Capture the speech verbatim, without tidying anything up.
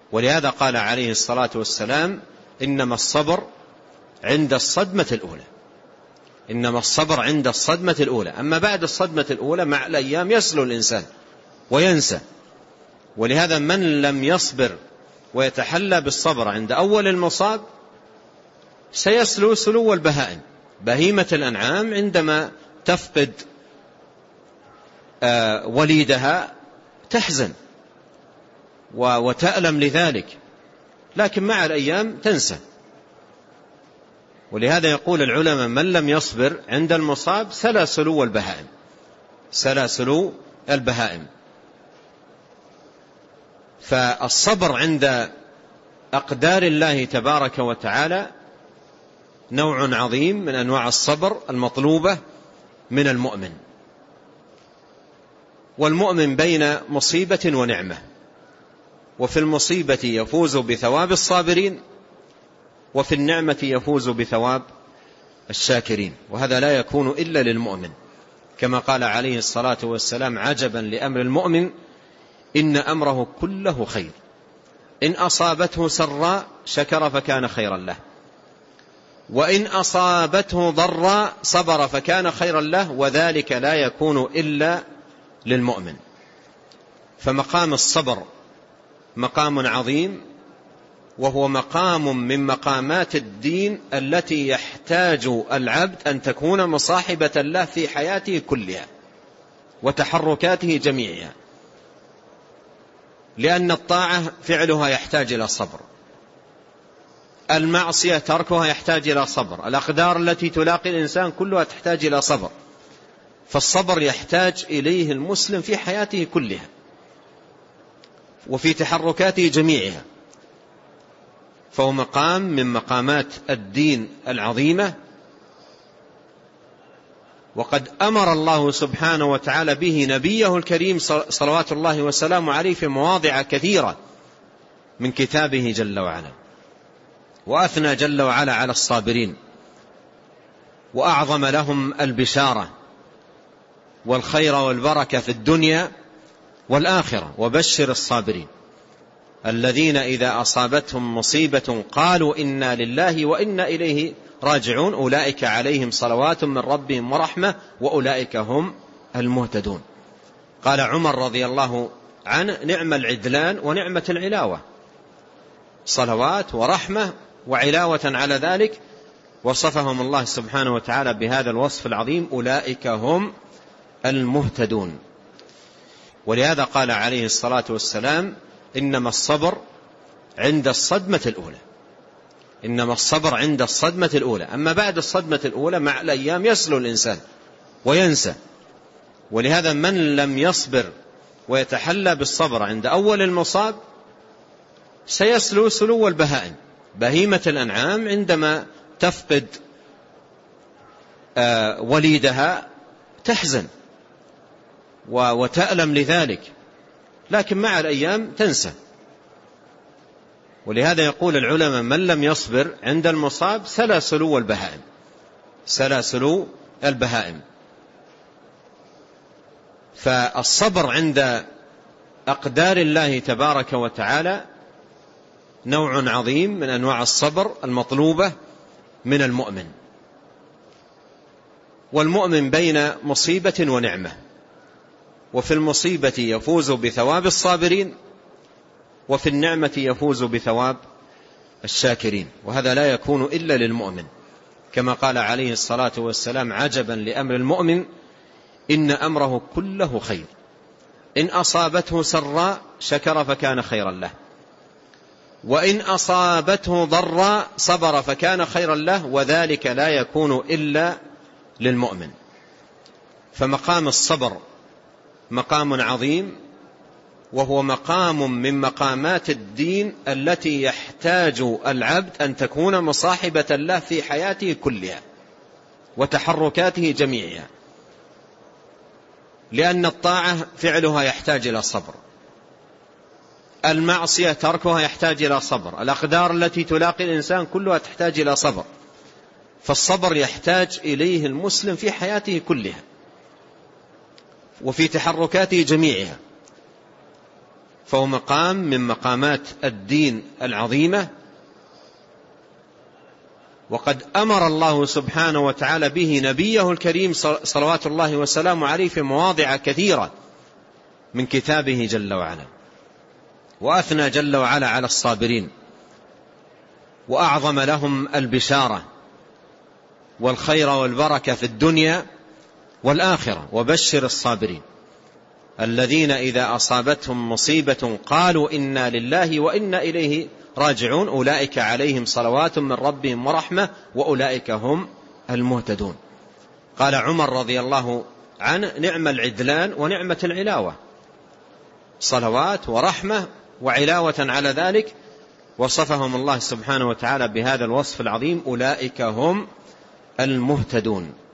ولهذا قال عليه الصلاة والسلام: إنما الصبر عند الصدمة الأولى. إنما الصبر عند الصدمة الأولى، أما بعد الصدمة الأولى مع الأيام يسلو الإنسان وينسى. ولهذا من لم يصبر ويتحلى بالصبر عند أول المصاب سيسلو سلو البهائم. بهيمة الأنعام عندما تفقد وليدها تحزن وتألم لذلك، لكن مع الأيام تنسى. ولهذا يقول العلماء: من لم يصبر عند المصاب سلا سلو البهائم، سلا سلو البهائم. فالصبر عند أقدار الله تبارك وتعالى نوع عظيم من أنواع الصبر المطلوبة من المؤمن. والمؤمن بين مصيبة ونعمة، وفي المصيبة يفوز بثواب الصابرين، وفي النعمة يفوز بثواب الشاكرين. وهذا لا يكون إلا للمؤمن، كما قال عليه الصلاة والسلام: عجبا لأمر المؤمن إن أمره كله خير، إن أصابته سراء شكر فكان خيرا له، وإن أصابته ضراء صبر فكان خيرا له، وذلك لا يكون إلا للمؤمن. فمقام الصبر مقام عظيم، وهو مقام من مقامات الدين التي يحتاج العبد أن تكون مصاحبة له في حياته كلها وتحركاته جميعها، لأن الطاعة فعلها يحتاج إلى صبر، المعصية تركها يحتاج إلى صبر، الأقدار التي تلاقي الإنسان كلها تحتاج إلى صبر. فالصبر يحتاج إليه المسلم في حياته كلها وفي تحركاته جميعها، فهو مقام من مقامات الدين العظيمة. وقد أمر الله سبحانه وتعالى به نبيه الكريم صلوات الله وسلامه عليه في مواضع كثيرة من كتابه جل وعلا، وأثنى جل وعلا على الصابرين، وأعظم لهم البشارة والخير والبركة في الدنيا والآخرة. وبشر الصابرين الذين إذا أصابتهم مصيبة قالوا إنا لله وإنا إليه راجعون أولئك عليهم صلوات من ربهم ورحمة وأولئك هم المهتدون. قال عمر رضي الله عنه: نعم العدلان ونعمة العلاوة، صلوات ورحمة وعلاوة على ذلك. وصفهم الله سبحانه وتعالى بهذا الوصف العظيم: أولئك هم المهتدون. ولهذا قال عليه الصلاة والسلام: إنما الصبر عند الصدمة الأولى. إنما الصبر عند الصدمة الأولى، أما بعد الصدمة الأولى مع الأيام يسلو الإنسان وينسى. ولهذا من لم يصبر ويتحلى بالصبر عند أول المصاب سيسلو سلو البهائم. بهيمة الأنعام عندما تفقد وليدها تحزن وتألم لذلك، لكن مع الأيام تنسى. ولهذا يقول العلماء: من لم يصبر عند المصاب سلا سلو البهائم، سلا سلو البهائم. فالصبر عند أقدار الله تبارك وتعالى نوع عظيم من أنواع الصبر المطلوبة من المؤمن. والمؤمن بين مصيبة ونعمة، وفي المصيبة يفوز بثواب الصابرين، وفي النعمة يفوز بثواب الشاكرين. وهذا لا يكون إلا للمؤمن، كما قال عليه الصلاة والسلام: عجبا لأمر المؤمن إن أمره كله خير، إن أصابته سراء شكر فكان خيرا له، وإن أصابته ضراء صبر فكان خيرا له، وذلك لا يكون إلا للمؤمن. فمقام الصبر مقام عظيم، وهو مقام من مقامات الدين التي يحتاج العبد أن تكون مصاحبة له في حياته كلها وتحركاته جميعها، لأن الطاعة فعلها يحتاج إلى صبر، المعصية تركها يحتاج إلى صبر، الأقدار التي تلاقي الإنسان كلها تحتاج إلى صبر. فالصبر يحتاج إليه المسلم في حياته كلها وفي تحركاته جميعها، فهو مقام من مقامات الدين العظيمة، وقد أمر الله سبحانه وتعالى به نبيه الكريم صلوات الله وسلامه عليه في مواضع كثيرة من كتابه جل وعلا، وأثنى جل وعلا على الصابرين وأعظم لهم البشارة والخير والبركة في الدنيا والآخرة. وبشر الصابرين الذين إذا أصابتهم مصيبة قالوا إنا لله وإنا إليه راجعون أولئك عليهم صلوات من ربهم ورحمة وأولئك هم المهتدون. قال عمر رضي الله عنه نعم العدلان ونعمة العلاوة، صلوات ورحمة وعلاوة على ذلك، وصفهم الله سبحانه وتعالى بهذا الوصف العظيم أولئك هم المهتدون.